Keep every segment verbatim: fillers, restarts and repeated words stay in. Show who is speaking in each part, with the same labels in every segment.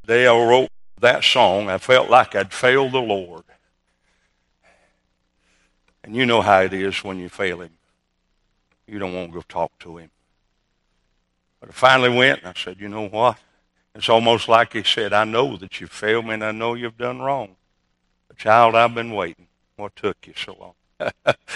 Speaker 1: The day I wrote that song, I felt like I'd failed the Lord. And you know how it is when you fail Him. You don't want to go talk to Him. But I finally went and I said, you know what? It's almost like He said, I know that you failed me and I know you've done wrong. But child, I've been waiting. What took you so long?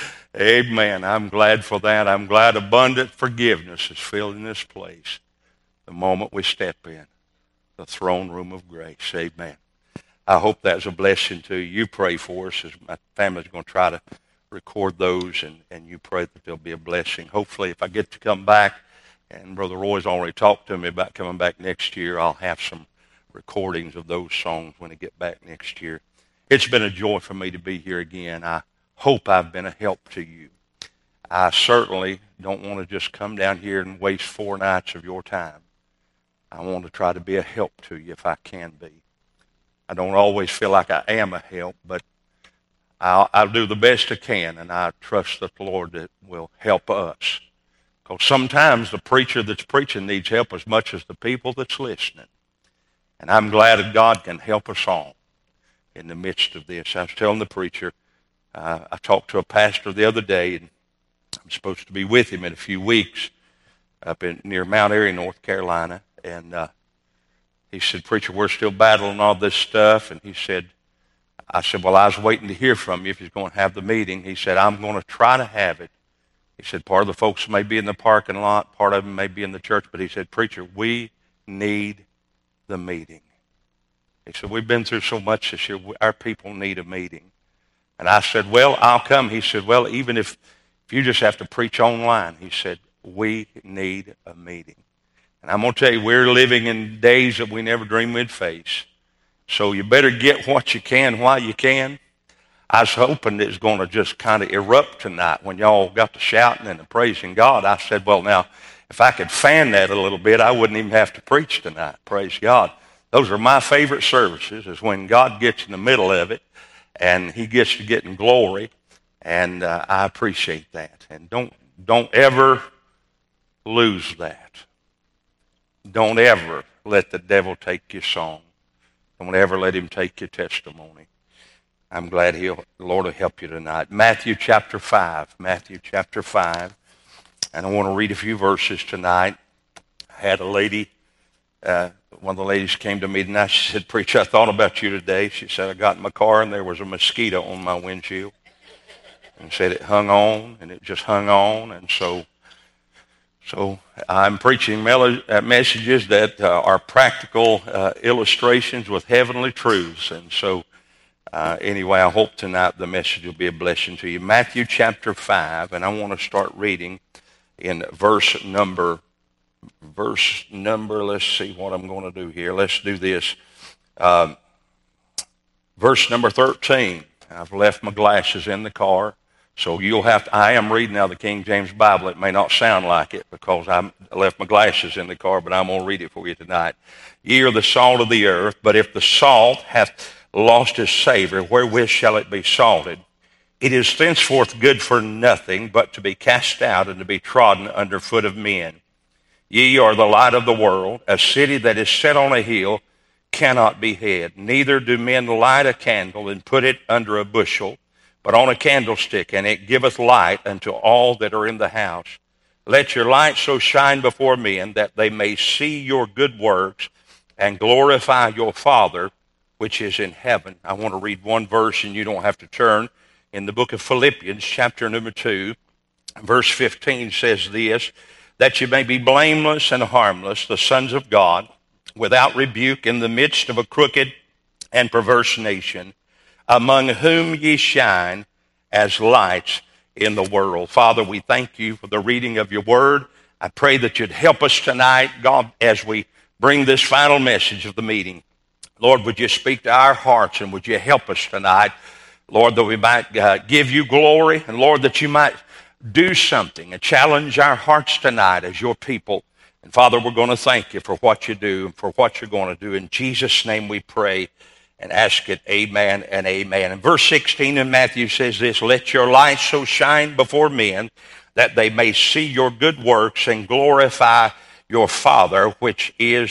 Speaker 1: Amen. I'm glad for that. I'm glad abundant forgiveness is filling this place the moment we step in the throne room of grace. Amen. I hope that's a blessing to you. You pray for us as my family's going to try to record those, and, and you pray that there'll be a blessing. Hopefully, if I get to come back, and Brother Roy's already talked to me about coming back next year, I'll have some recordings of those songs when I get back next year. It's been a joy for me to be here again. I hope I've been a help to you. I certainly don't want to just come down here and waste four nights of your time. I want to try to be a help to you if I can be. I don't always feel like I am a help, but I'll, I'll do the best I can, and I trust that the Lord that will help us. Because sometimes the preacher that's preaching needs help as much as the people that's listening. And I'm glad that God can help us all in the midst of this. I was telling the preacher, uh, I talked to a pastor the other day, and I'm supposed to be with him in a few weeks up in near Mount Airy, North Carolina. And uh, he said, preacher, we're still battling all this stuff. And he said, I said, well, I was waiting to hear from you if you're going to have the meeting. He said, I'm going to try to have it. He said, part of the folks may be in the parking lot, part of them may be in the church. But he said, preacher, we need the meeting. He said, we've been through so much this year. Our people need a meeting. And I said, well, I'll come. He said, well, even if, if you just have to preach online, he said, we need a meeting. And I'm going to tell you, we're living in days that we never dreamed we'd face. So you better get what you can while you can. I was hoping it was going to just kind of erupt tonight when y'all got to shouting and praising God. I said, well, now, if I could fan that a little bit, I wouldn't even have to preach tonight. Praise God. Those are my favorite services, is when God gets in the middle of it and He gets to getting glory. And uh, I appreciate that. And don't don't ever lose that. Don't ever let the devil take your song. Don't ever let him take your testimony. I'm glad he'll, the Lord will help you tonight. Matthew chapter five. Matthew chapter five. And I want to read a few verses tonight. I had a lady, uh, one of the ladies came to me tonight. She said, preacher, I thought about you today. She said, I got in my car and there was a mosquito on my windshield. And said it hung on, and it just hung on. And so So I'm preaching messages that uh, are practical uh, illustrations with heavenly truths. And so uh, anyway, I hope tonight the message will be a blessing to you. Matthew chapter five, and I want to start reading in verse number, verse number, let's see what I'm going to do here. Let's do this. Um, verse number thirteen. I've left my glasses in the car. So you'll have to, I am reading now the King James Bible. It may not sound like it because I left my glasses in the car, but I'm going to read it for you tonight. Ye are the salt of the earth, but if the salt hath lost his savor, wherewith shall it be salted? It is thenceforth good for nothing, but to be cast out and to be trodden under foot of men. Ye are the light of the world. A city that is set on a hill cannot be hid. Neither do men light a candle and put it under a bushel, but on a candlestick, and it giveth light unto all that are in the house. Let your light so shine before men that they may see your good works and glorify your Father which is in heaven. I want to read one verse, and you don't have to turn. In the book of Philippians, chapter number two, verse fifteen says this, that you may be blameless and harmless, the sons of God, without rebuke in the midst of a crooked and perverse nation, among whom ye shine as lights in the world. Father, we thank you for the reading of your word. I pray that you'd help us tonight, God, as we bring this final message of the meeting. Lord, would you speak to our hearts, and would you help us tonight, Lord, that we might uh, give you glory, and Lord, that you might do something and challenge our hearts tonight as your people. And Father, we're going to thank you for what you do and for what you're going to do. In Jesus' name we pray and ask it, amen and amen. And verse sixteen in Matthew says this, let your light so shine before men that they may see your good works and glorify your Father which is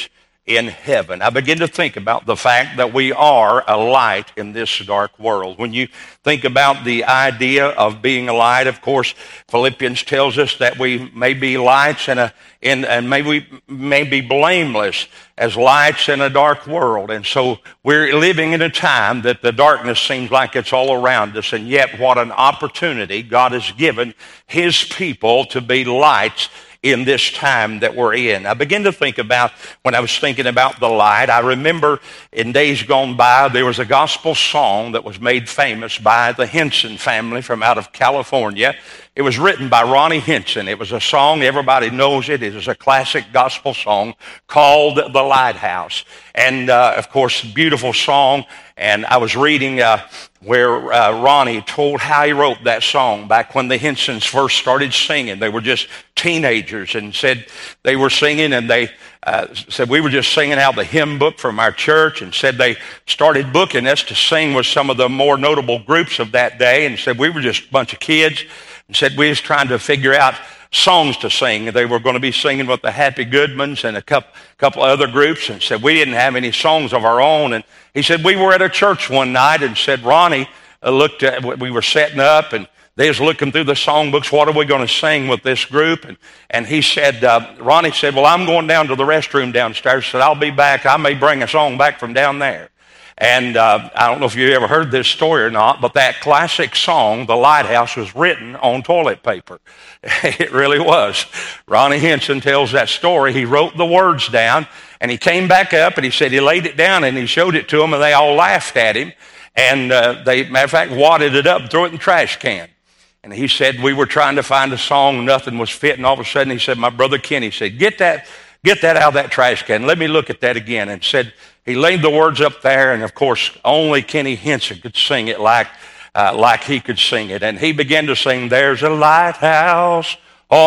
Speaker 1: in heaven. I begin to think about the fact that we are a light in this dark world. When you think about the idea of being a light, of course, Philippians tells us that we may be lights in a, in, and may we may be blameless as lights in a dark world. And so we're living in a time that the darkness seems like it's all around us, and yet what an opportunity God has given His people to be lights in this time that we're in. I begin to think about, when I was thinking about the light, I remember in days gone by, there was a gospel song that was made famous by the Henson family from out of California. It was written by Ronnie Henson. It was a song, everybody knows it. It is a classic gospel song called The Lighthouse. And, uh, of course, beautiful song. And I was reading uh, where uh, Ronnie told how he wrote that song back when the Hensons first started singing. They were just teenagers, and said they were singing, and they uh, said we were just singing out the hymn book from our church, and said they started booking us to sing with some of the more notable groups of that day, and said we were just a bunch of kids, and said we was trying to figure out songs to sing. They were going to be singing with the Happy Goodmans and a couple, couple other groups, and said we didn't have any songs of our own. And he said we were at a church one night, and said Ronnie uh, looked at, we were setting up, and they was looking through the songbooks. What are we going to sing with this group? And, and he said, uh, Ronnie said, well, I'm going down to the restroom downstairs. He said, I'll be back. I may bring a song back from down there. And uh, I don't know if you ever heard this story or not, but that classic song, The Lighthouse, was written on toilet paper. It really was. Ronnie Henson tells that story. He wrote the words down, and he came back up, and he said he laid it down, and he showed it to them, and they all laughed at him. And uh, they, matter of fact, wadded it up and threw it in the trash can. And he said, we were trying to find a song, nothing was fitting. All of a sudden, he said, my brother Kenny said, get that, get that out of that trash can. Let me look at that again. And said, he laid the words up there, and of course, only Kenny Henson could sing it like, uh, like he could sing it. And he began to sing, there's a lighthouse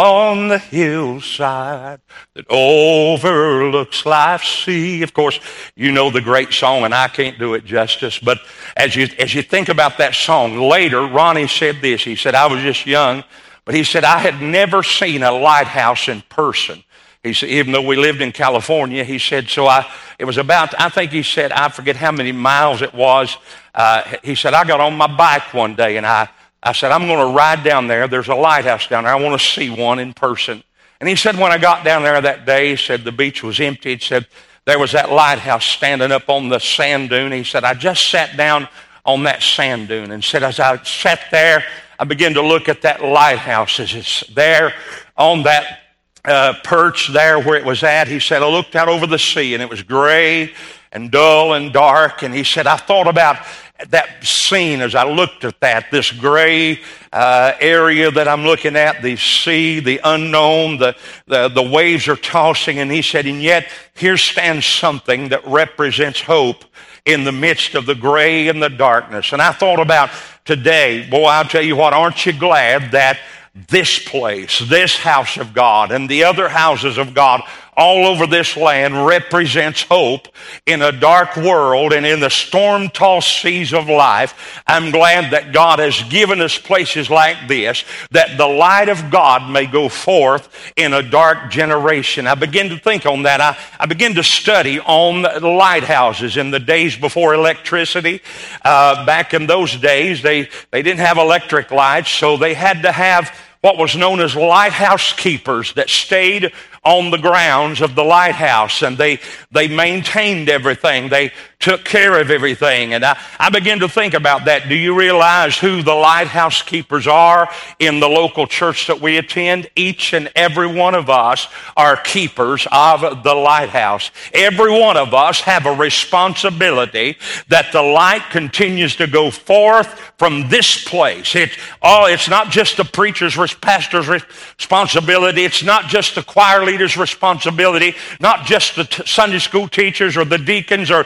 Speaker 1: on the hillside that overlooks life's sea. Of course, you know the great song, and I can't do it justice. But as you, as you think about that song, later, Ronnie said this. He said, I was just young, but he said, I had never seen a lighthouse in person. He said, even though we lived in California, he said, so I, it was about, I think he said, I forget how many miles it was. Uh, he said, I got on my bike one day, and I, I said, I'm going to ride down there. There's a lighthouse down there. I want to see one in person. And he said, when I got down there that day, he said the beach was empty. He said, there was that lighthouse standing up on the sand dune. He said, I just sat down on that sand dune, and said, as I sat there, I began to look at that lighthouse as it's there on that Uh, perch there where it was at. He said, I looked out over the sea, and it was gray and dull and dark. And he said, I thought about that scene as I looked at that, this gray uh, area that I'm looking at, the sea, the unknown, the, the, the waves are tossing. And he said, and yet here stands something that represents hope in the midst of the gray and the darkness. And I thought about today, boy, I'll tell you what, aren't you glad that this place, this house of God, and the other houses of God all over this land represents hope in a dark world and in the storm-tossed seas of life. I'm glad that God has given us places like this, that the light of God may go forth in a dark generation. I begin to think on that. I, I begin to study on lighthouses in the days before electricity. Uh, back in those days, they, they didn't have electric lights, so they had to have what was known as lighthouse keepers that stayed on the grounds of the lighthouse, and they they maintained everything. They took care of everything. And I, I began to think about that. Do you realize who the lighthouse keepers are in the local church that we attend? Each and every one of us are keepers of the lighthouse. Every one of us have a responsibility that the light continues to go forth from this place. It's, oh, it's not just the preacher's, pastor's responsibility. It's not just the choir leader's responsibility, not just the t- Sunday school teachers or the deacons or, or the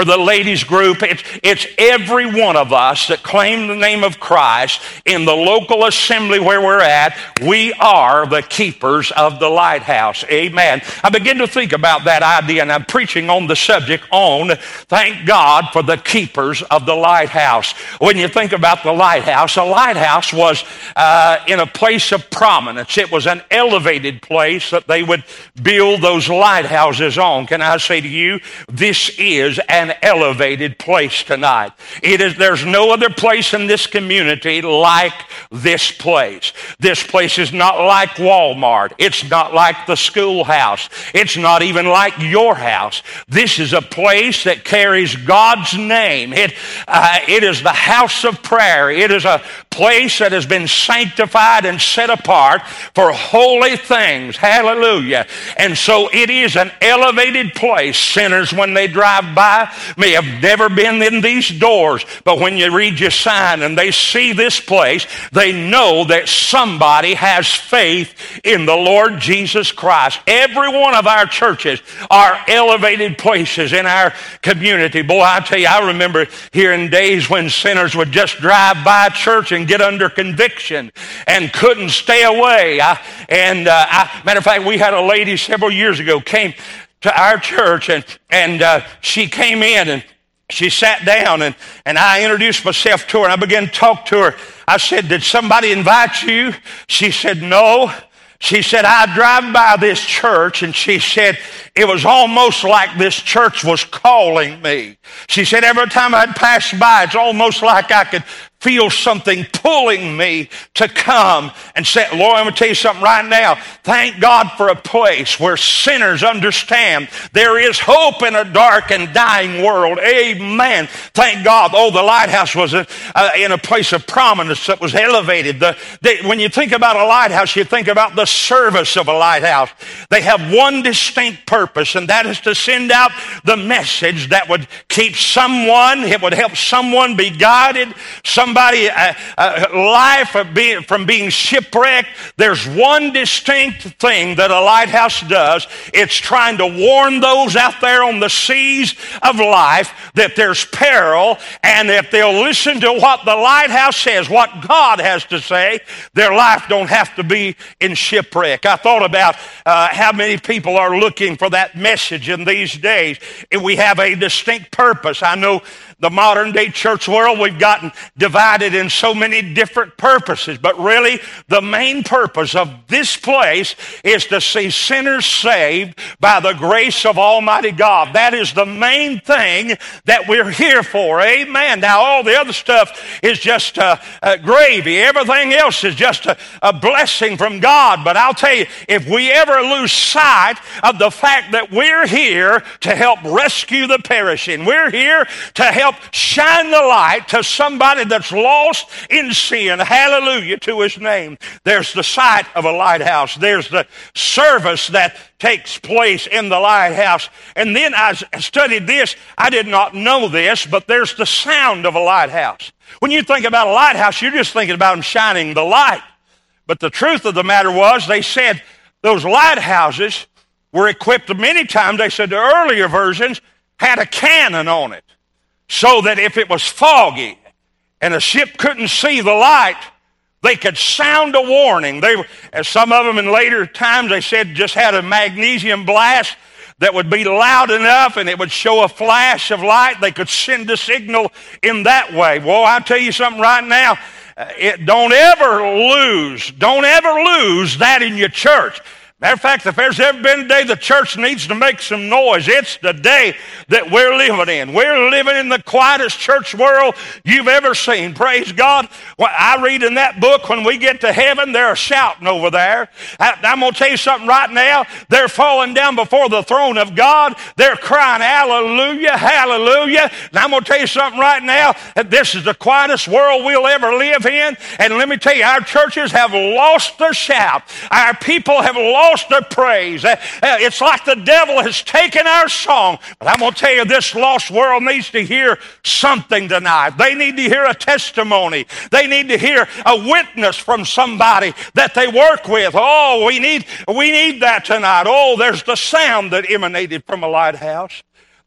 Speaker 1: the ladies group. It's, it's every one of us that claim the name of Christ in the local assembly where we're at. We are the keepers of the lighthouse. Amen. I begin to think about that idea, and I'm preaching on the subject on, thank God for the keepers of the lighthouse. When you think about the lighthouse, a lighthouse was uh, in a place of prominence. It was an elevated place that they would build those lighthouses on. Can I say to you, this is an elevated place tonight. It is. There's no other place in this community like this place. This place is not like Walmart. It's not like the schoolhouse. It's not even like your house. This is a place that carries God's name. It, uh, it is the house of prayer. It is a place that has been sanctified and set apart for holy things. Hallelujah. And so it is an elevated place. Sinners, when they drive by, may have never been in these doors, but when you read your sign and they see this place, they know that somebody has faith in the Lord Jesus Christ. Every one of our churches are elevated places in our community. Boy, I tell you, I remember hearing days when sinners would just drive by church and get under conviction and couldn't stay away. I, and uh, I, matter of fact, we had a lady several years ago came to our church, and and uh, she came in and she sat down, and, and I introduced myself to her, and I began to talk to her. I said, "Did somebody invite you?" She said, "No." She said, "I drive by this church," and she said, "It was almost like this church was calling me." She said, "Every time I'd pass by, it's almost like I could feel something pulling me to come and say, Lord, I'm going to tell you something right now. Thank God for a place where sinners understand there is hope in a dark and dying world." Amen. Thank God. Oh, the lighthouse was a, uh, in a place of prominence that was elevated. The, the, when you think about a lighthouse, you think about the service of a lighthouse. They have one distinct purpose, and that is to send out the message that would keep someone, it would help someone be guided, some Somebody, uh, uh, life of being, from being shipwrecked. There's one distinct thing that a lighthouse does. It's trying to warn those out there on the seas of life that there's peril, and if they'll listen to what the lighthouse says, what God has to say, their life don't have to be in shipwreck. I thought about uh, how many people are looking for that message in these days. And we have a distinct purpose. I know the modern day church world, we've gotten divided in so many different purposes. But really, the main purpose of this place is to see sinners saved by the grace of Almighty God. That is the main thing that we're here for. Amen. Now, all the other stuff is just uh, uh, gravy. Everything else is just a, a blessing from God. But I'll tell you, if we ever lose sight of the fact that we're here to help rescue the perishing, we're here to help shine the light to somebody that's lost in sin. Hallelujah to his name. There's the sight of a lighthouse. There's the service that takes place in the lighthouse. And then I studied this. I did not know this, but there's the sound of a lighthouse. When you think about a lighthouse, you're just thinking about them shining the light. But the truth of the matter was, they said those lighthouses were equipped many times. They said the earlier versions had a cannon on it, so that if it was foggy and a ship couldn't see the light, they could sound a warning. They, as some of them in later times, they said just had a magnesium blast that would be loud enough and it would show a flash of light. They could send a signal in that way. Well, I'll tell you something right now. It, don't ever lose, don't ever lose that in your church. Matter of fact, if there's ever been a day the church needs to make some noise, it's the day that we're living in. We're living in the quietest church world you've ever seen. Praise God. Well, I read in that book, when we get to heaven, they're shouting over there. I, I'm going to tell you something right now. They're falling down before the throne of God. They're crying, hallelujah, hallelujah. And I'm going to tell you something right now. This is the quietest world we'll ever live in. And let me tell you, our churches have lost their shout. Our people have lost their praise. It's like the devil has taken our song. But I'm going to tell you, this lost world needs to hear something tonight. They need to hear a testimony. They need to hear a witness from somebody that they work with. Oh, we need, we need that tonight. Oh, there's the sound that emanated from a lighthouse.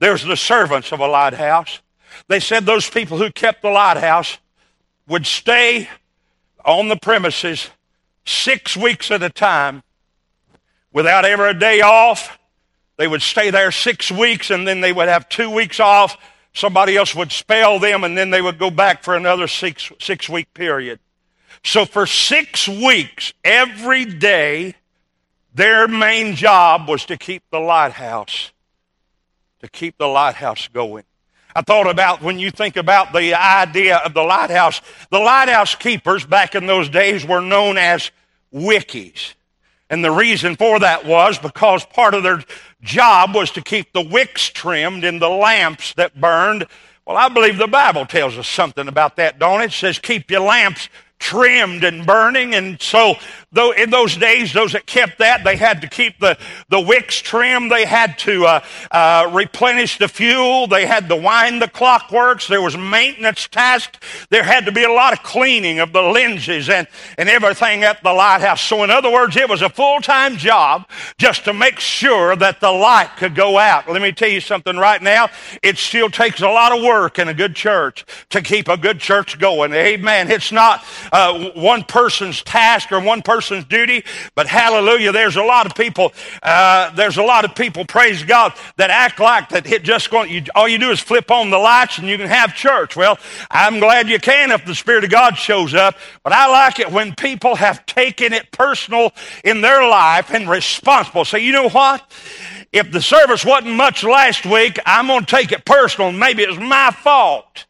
Speaker 1: There's the servants of a lighthouse. They said those people who kept the lighthouse would stay on the premises six weeks at a time without ever a day off. They would stay there six weeks and then they would have two weeks off. Somebody else would spell them and then they would go back for another six, six week period. So for six weeks, every day, their main job was to keep the lighthouse, to keep the lighthouse going. I thought about when you think about the idea of the lighthouse, the lighthouse keepers back in those days were known as wickies. And the reason for that was because part of their job was to keep the wicks trimmed in the lamps that burned. Well, I believe the Bible tells us something about that, don't it? It says keep your lamps trimmed and burning. And so though in those days, those that kept that, they had to keep the, the wicks trimmed. They had to uh, uh, replenish the fuel. They had to wind the clockworks. There was maintenance tasks. There had to be a lot of cleaning of the lenses and, and everything at the lighthouse. So in other words, it was a full-time job just to make sure that the light could go out. Let me tell you something right now. It still takes a lot of work in a good church to keep a good church going. Amen. It's not Uh, one person's task or one person's duty, but hallelujah, there's a lot of people, uh, there's a lot of people, praise God, that act like that it just going, you, all you do is flip on the lights and you can have church. Well, I'm glad you can if the Spirit of God shows up, but I like it when people have taken it personal in their life and responsible. So you know what? If the service wasn't much last week, I'm going to take it personal. Maybe it was my fault.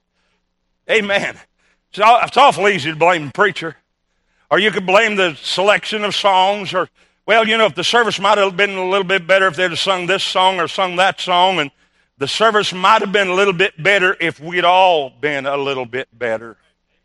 Speaker 1: Amen. It's awful easy to blame the preacher. Or you could blame the selection of songs. Or, well, you know, if the service might have been a little bit better if they'd have sung this song or sung that song. And the service might have been a little bit better if we'd all been a little bit better.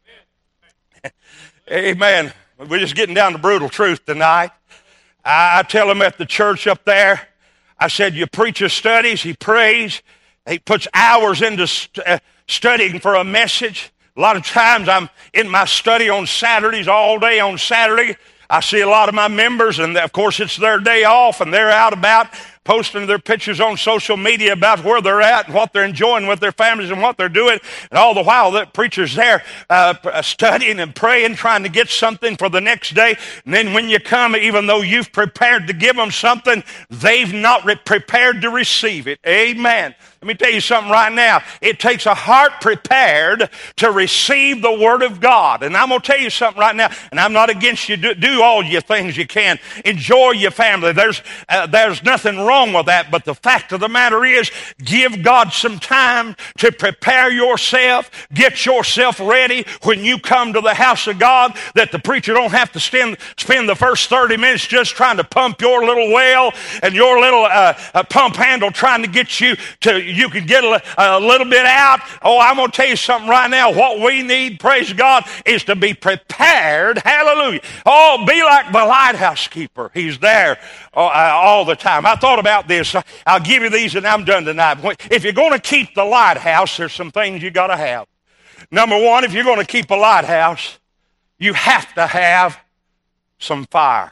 Speaker 1: Amen. We're just getting down to brutal truth tonight. I, I tell them at the church up there, I said, your preacher studies, he prays, he puts hours into st- uh, studying for a message. A lot of times I'm in my study on Saturdays, all day on Saturday. I see a lot of my members, and of course it's their day off, and they're out about posting their pictures on social media about where they're at and what they're enjoying with their families and what they're doing. And all the while, that preacher's there uh, studying and praying, trying to get something for the next day. And then when you come, even though you've prepared to give them something, they've not re- prepared to receive it. Amen. Let me tell you something right now. It takes a heart prepared to receive the Word of God. And I'm going to tell you something right now, and I'm not against you. Do, do all your things you can. Enjoy your family. There's, uh, there's nothing wrong with that, but the fact of the matter is, give God some time to prepare yourself. Get yourself ready when you come to the house of God, that the preacher don't have to spend, spend the first thirty minutes just trying to pump your little well and your little uh, uh, pump handle trying to get you to you can get a, a little bit out. Oh, I'm going to tell you something right now. What we need, praise God, is to be prepared. Hallelujah. Oh, be like the lighthouse keeper. He's there uh, all the time. I thought about this. I'll give you these and I'm done tonight. If you're going to keep the lighthouse, there's some things you got to have. Number one, if you're going to keep a lighthouse, you have to have some fire.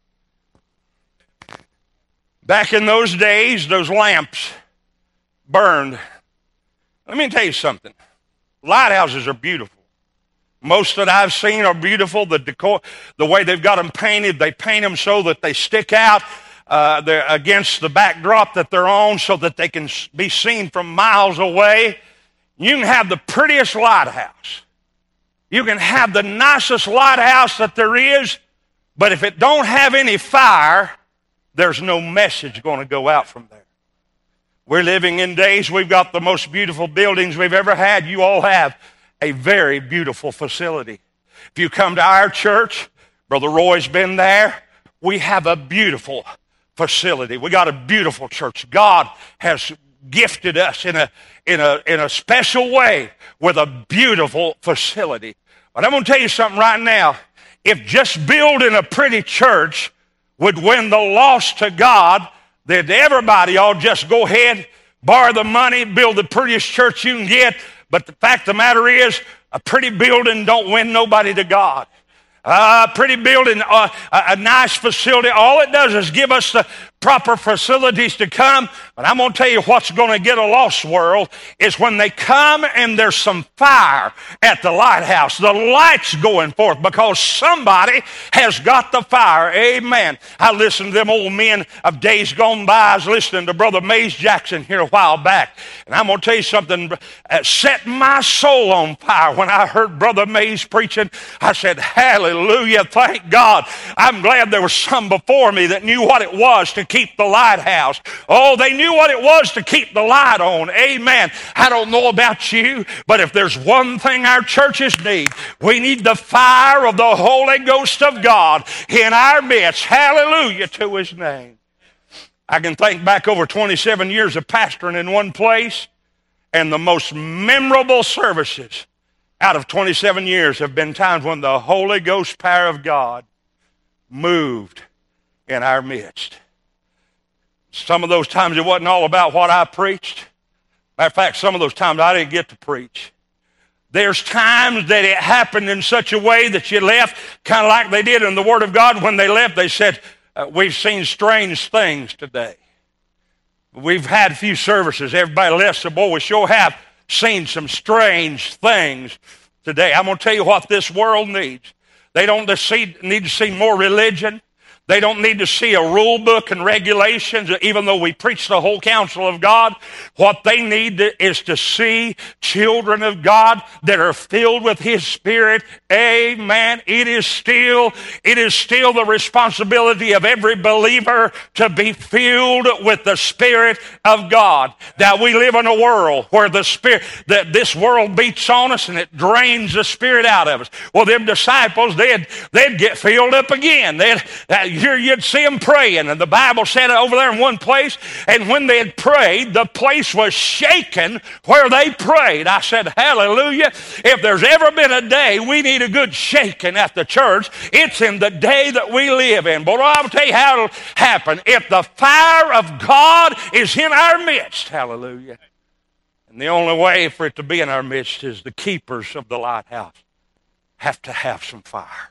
Speaker 1: Back in those days, those lamps burned. Let me tell you something. Lighthouses are beautiful. Most that I've seen are beautiful. The decor, the way they've got them painted, they paint them so that they stick out uh, they're against the backdrop that they're on so that they can be seen from miles away. You can have the prettiest lighthouse. You can have the nicest lighthouse that there is, but if it don't have any fire, there's no message going to go out from there. We're living in days we've got the most beautiful buildings we've ever had. You all have a very beautiful facility. If you come to our church, Brother Roy's been there, we have a beautiful facility. We got a beautiful church. God has gifted us in a, in a, in a special way with a beautiful facility. But I'm going to tell you something right now. If just building a pretty church would win the lost to God, then everybody ought to just go ahead, borrow the money, build the prettiest church you can get. But the fact of the matter is, a pretty building don't win nobody to God. A uh, pretty building, uh, a, a nice facility, all it does is give us the proper facilities to come. But I'm going to tell you what's going to get a lost world is when they come and there's some fire at the lighthouse. The light's going forth because somebody has got the fire. Amen. I listened to them old men of days gone by. I was listening to Brother Mays Jackson here a while back. And I'm going to tell you something. It set my soul on fire when I heard Brother Mays preaching. I said, hallelujah, thank God. I'm glad there was some before me that knew what it was to keep the lighthouse. Oh, they knew what it was to keep the light on. Amen. I don't know about you, but if there's one thing our churches need, we need the fire of the Holy Ghost of God in our midst. Hallelujah to His name. I can think back over twenty-seven years of pastoring in one place, and the most memorable services out of twenty-seven years have been times when the Holy Ghost power of God moved in our midst. Some of those times it wasn't all about what I preached. Matter of fact, some of those times I didn't get to preach. There's times that it happened in such a way that you left, kind of like they did in the Word of God. When they left, they said, uh, we've seen strange things today. We've had a few services. Everybody left, so boy, we sure have seen some strange things today. I'm going to tell you what this world needs. They don't need to see more religion. They don't need to see a rule book and regulations, even though we preach the whole counsel of God. What they need to, is to see children of God that are filled with His Spirit. Amen. It is still, it is still the responsibility of every believer to be filled with the Spirit of God. That we live in a world where the Spirit, that this world beats on us and it drains the Spirit out of us. Well, them disciples, they'd, they'd get filled up again. They'd, here you'd see them praying, and the Bible said over there in one place, and when they had prayed, the place was shaken where they prayed. I said, hallelujah. If there's ever been a day we need a good shaking at the church, it's in the day that we live in. But I'll tell you how it'll happen. If the fire of God is in our midst, hallelujah. And the only way for it to be in our midst is the keepers of the lighthouse have to have some fire.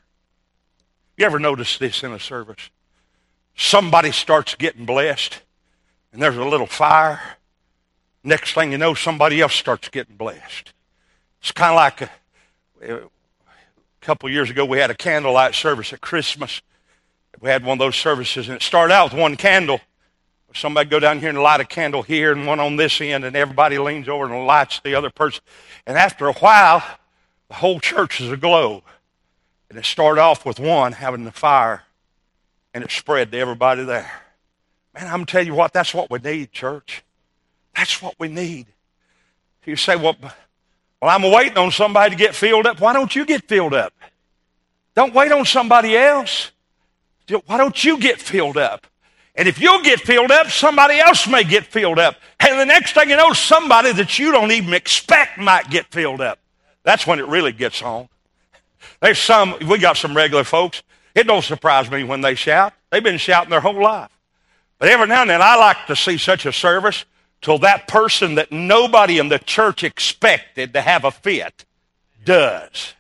Speaker 1: You ever notice this in a service? Somebody starts getting blessed, and there's a little fire. Next thing you know, somebody else starts getting blessed. It's kind of like a, a couple years ago, we had a candlelight service at Christmas. We had one of those services, and it started out with one candle. Somebody go down here and light a candle here and one on this end, and everybody leans over and lights the other person. And after a while, the whole church is aglow. And it started off with one having the fire, and it spread to everybody there. Man, I'm telling you what, that's what we need, church. That's what we need. You say, well, well, I'm waiting on somebody to get filled up. Why don't you get filled up? Don't wait on somebody else. Why don't you get filled up? And if you'll get filled up, somebody else may get filled up. And the next thing you know, somebody that you don't even expect might get filled up. That's when it really gets on. There's some, we got some regular folks. It don't surprise me when they shout. They've been shouting their whole life. But every now and then I like to see such a service till that person that nobody in the church expected to have a fit does.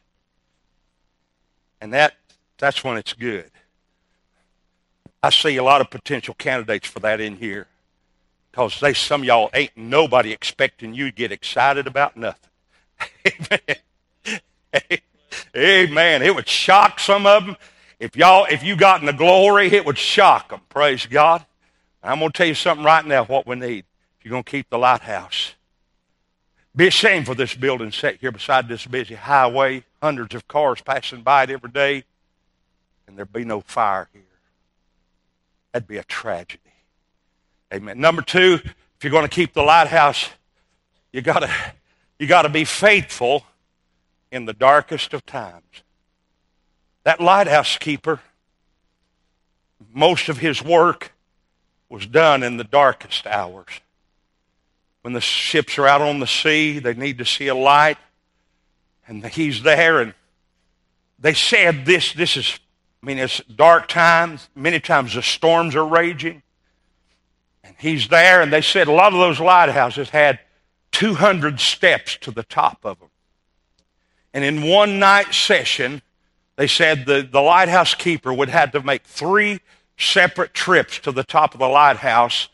Speaker 1: And that that's when it's good. I see a lot of potential candidates for that in here. Because they, some of y'all ain't nobody expecting you to get excited about nothing. Amen. Amen. It would shock some of them. If y'all, if you got in the glory, it would shock them. Praise God. I'm going to tell you something right now, what we need. If you're going to keep the lighthouse. Be a shame for this building set here beside this busy highway. Hundreds of cars passing by it every day. And there'd be no fire here. That'd be a tragedy. Amen. Number two, if you're going to keep the lighthouse, you gotta, you gotta be faithful in the darkest of times. That lighthouse keeper, most of his work was done in the darkest hours. When the ships are out on the sea, they need to see a light, and he's there, and they said this, this is, I mean, it's dark times. Many times the storms are raging. And he's there, and they said a lot of those lighthouses had two hundred steps to the top of them. And in one night session, they said the, the lighthouse keeper would have to make three separate trips to the top of the lighthouse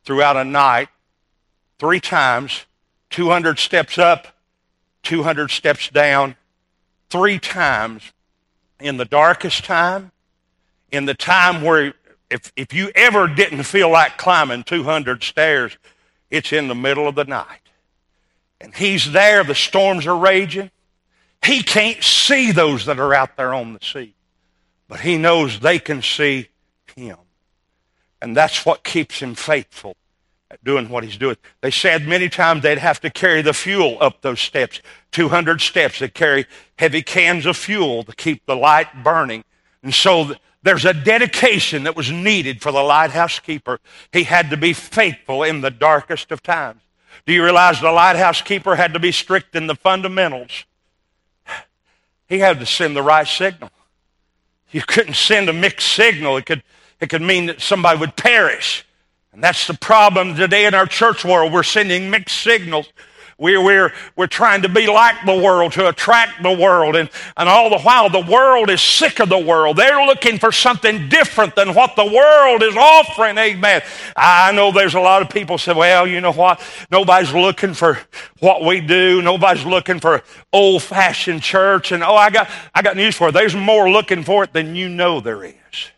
Speaker 1: throughout a night, three times, two hundred steps up, two hundred steps down, three times in the darkest time, in the time where if, if you ever didn't feel like climbing two hundred stairs, it's in the middle of the night. And he's there, the storms are raging. He can't see those that are out there on the sea, but he knows they can see him. And that's what keeps him faithful at doing what he's doing. They said many times they'd have to carry the fuel up those steps, two hundred steps. They carry heavy cans of fuel to keep the light burning. And so there's a dedication that was needed for the lighthouse keeper. He had to be faithful in the darkest of times. Do you realize the lighthouse keeper had to be strict in the fundamentals? He had to send the right signal. You couldn't send a mixed signal. It could, it could mean that somebody would perish. And that's the problem today in our church world. We're sending mixed signals. We're, we're, we're trying to be like the world, to attract the world. And, and all the while, the world is sick of the world. They're looking for something different than what the world is offering. Amen. I know there's a lot of people say, well, you know what? Nobody's looking for what we do. Nobody's looking for old-fashioned church. And, oh, I got, I got news for you. There's more looking for it than you know there is.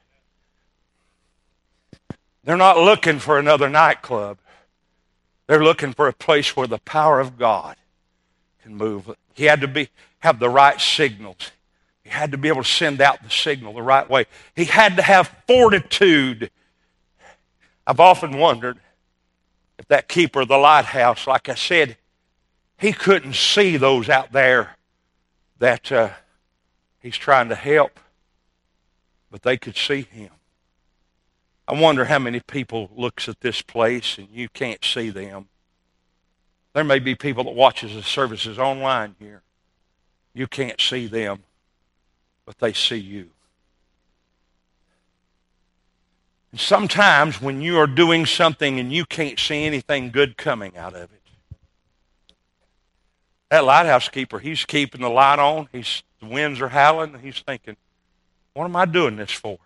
Speaker 1: They're not looking for another nightclub. They're looking for a place where the power of God can move. He had to be have the right signals. He had to be able to send out the signal the right way. He had to have fortitude. I've often wondered if that keeper of the lighthouse, like I said, he couldn't see those out there that uh, he's trying to help, but they could see him. I wonder how many people looks at this place and you can't see them. There may be people that watches the services online here. You can't see them, but they see you. And sometimes when you are doing something and you can't see anything good coming out of it, that lighthouse keeper, he's keeping the light on. He's, the winds are howling, and he's thinking, what am I doing this for?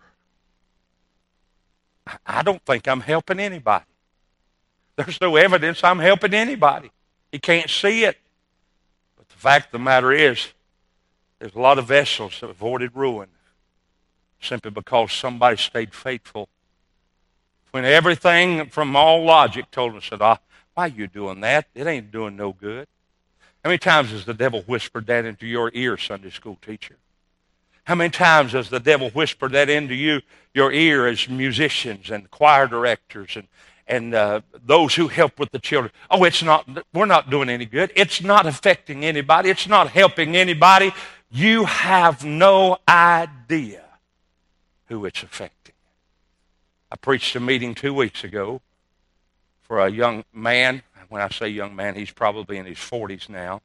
Speaker 1: I don't think I'm helping anybody. There's no evidence I'm helping anybody. He can't see it. But the fact of the matter is, there's a lot of vessels that avoided ruin simply because somebody stayed faithful. When everything from all logic told us that, oh, why are you doing that? It ain't doing no good. How many times has the devil whispered that into your ear, Sunday school teacher? How many times has the devil whispered that into you, your ear as musicians and choir directors and, and uh, those who help with the children? Oh, it's not, we're not doing any good. It's not affecting anybody. It's not helping anybody. You have no idea who it's affecting. I preached a meeting two weeks ago for a young man. When I say young man, he's probably in his forties now.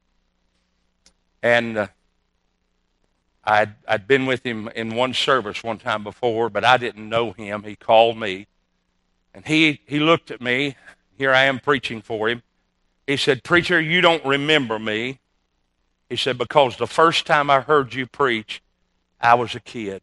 Speaker 1: And uh, I'd, I'd been with him in one service one time before, but I didn't know him. He called me, and he, he looked at me. Here I am preaching for him. He said, "Preacher, you don't remember me." He said, "Because the first time I heard you preach, I was a kid."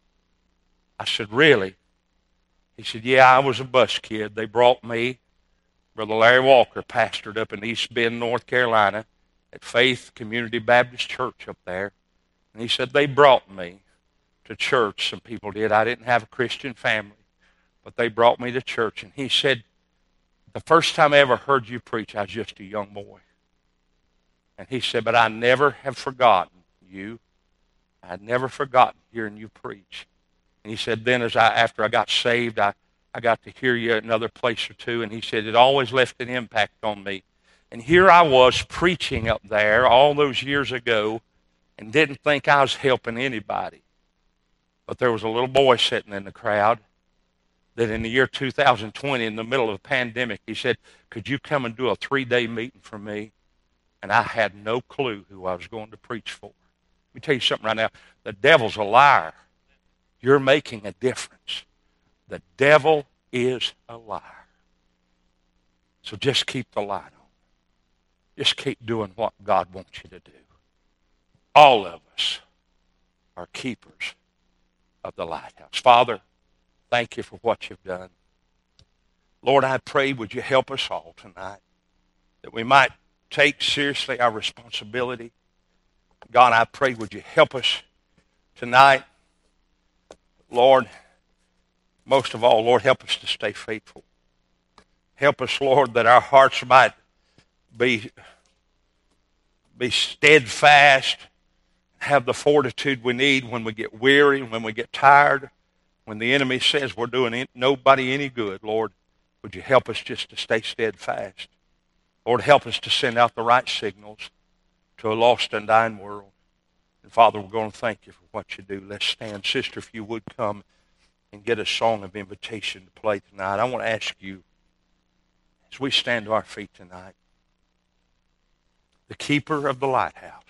Speaker 1: I said, "Really?" He said, "Yeah, I was a bus kid. They brought me." Brother Larry Walker pastored up in East Bend, North Carolina, at Faith Community Baptist Church up there. And he said, they brought me to church. Some people did. I didn't have a Christian family, but they brought me to church. And he said, the first time I ever heard you preach, I was just a young boy. And he said, but I never have forgotten you. I'd never forgotten hearing you preach. And he said, then as I, after I got saved, I, I got to hear you another place or two. And he said, it always left an impact on me. And here I was preaching up there all those years ago, and didn't think I was helping anybody. But there was a little boy sitting in the crowd that in the year two thousand twenty, in the middle of a pandemic, he said, could you come and do a three-day meeting for me? And I had no clue who I was going to preach for. Let me tell you something right now. The devil's a liar. You're making a difference. The devil is a liar. So just keep the light on. Just keep doing what God wants you to do. All of us are keepers of the lighthouse. Father, thank you for what you've done. Lord, I pray, would you help us all tonight, that we might take seriously our responsibility. God, I pray, would you help us tonight? Lord, most of all, Lord, help us to stay faithful. Help us, Lord, that our hearts might be, be steadfast, have the fortitude we need when we get weary, when we get tired, when the enemy says we're doing nobody any good. Lord, would you help us just to stay steadfast? Lord, help us to send out the right signals to a lost and dying world. And Father, we're going to thank you for what you do. Let's stand. Sister, if you would come and get a song of invitation to play tonight. I want to ask you, as we stand to our feet tonight, the keeper of the lighthouse,